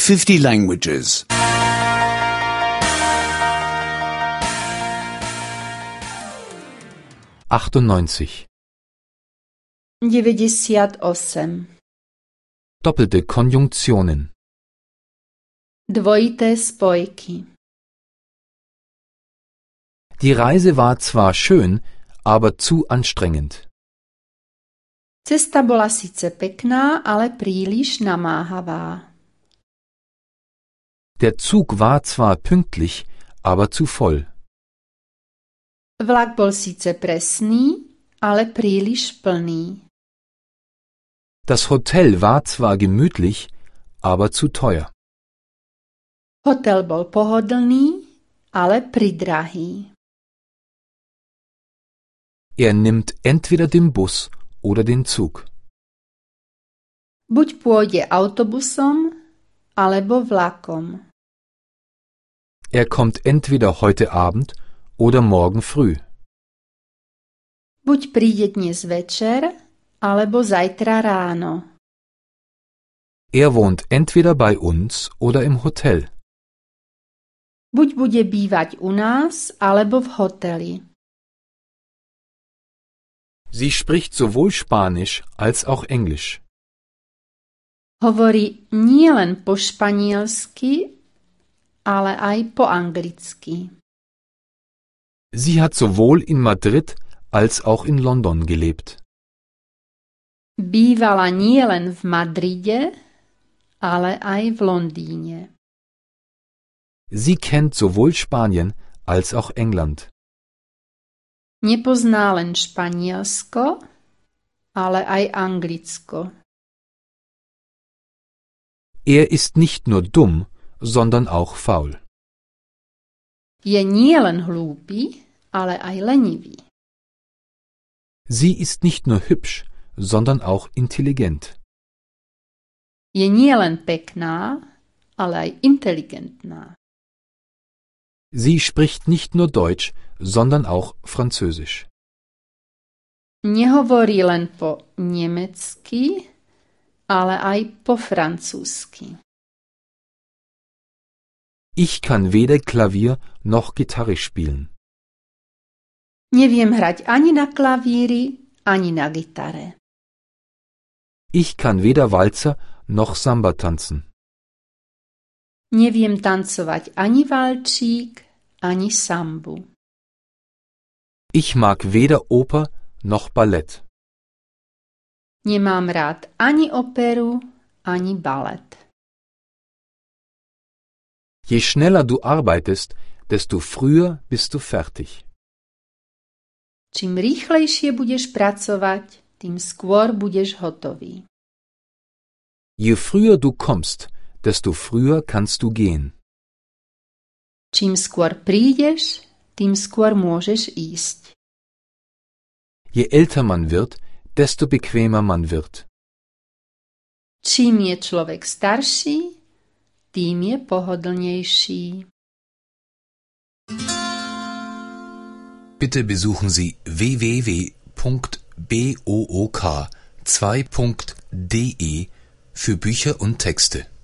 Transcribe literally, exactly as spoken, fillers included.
fifty languages. achtundneunzig. deväťdesiat osem. Doppelte Konjunktionen. Dvojité spojky. Die Reise war zwar schön, aber zu anstrengend. Cesta bola síce pekná, ale príliš namáhavá. Der Zug war zwar pünktlich, aber zu voll. Vlak bol síce presný, ale príliš plný. Das Hotel war zwar gemütlich, aber zu teuer. Hotel bol pohodlný, ale pridrahý. Er nimmt entweder den Bus oder den Zug. Buď pôjde autobusom, alebo vlakom. Er kommt entweder heute Abend oder morgen früh. Buď príde dnes večer, alebo zajtra ráno. Er wohnt entweder bei uns oder im Hotel. Buď bude bývať u nás, alebo v hoteli. Sie spricht sowohl Spanisch als auch Englisch. Hovorí nielen po španielsky, ale aj po anglicky. Sie hat sowohl in Madrid als auch in London gelebt. Bývala nielen v Madride, ale aj v Londýne. Sie kennt sowohl Spanien als auch England. Nepozná len Španielsko, ale aj Anglicko. Er ist nicht nur dumm, sondern auch faul. Je nielen hlúpy, ale aj lenivý. Sie ist nicht nur hübsch, sondern auch intelligent. Je nielen pekná, ale aj inteligentná. Sie spricht nicht nur Deutsch, sondern auch Französisch. Nehovorí len po nemecky, ale aj po francúzsky. Ich kann weder Klavier noch Gitarre spielen. Neviem hrať ani na klavíri, ani na gitare. Ich kann weder Walzer noch Samba tanzen. Neviem tancovať ani valčík, ani sambu. Ich mag weder Oper noch Ballett. Nemám rád ani operu, ani balet. Je schneller du arbeitest, desto früher bist du fertig. Čím rýchlejšie budeš pracovať, tým skôr budeš hotový. Je früher du kommst, desto früher kannst du gehen. Čím skôr prídeš, tým skôr môžeš ísť. Je älter man wird, desto bequemer man wird. Čím je človek starší, tým je pohodlnejší. Bitte besuchen Sie w w w punkt book zwei punkt de für Bücher und Texte.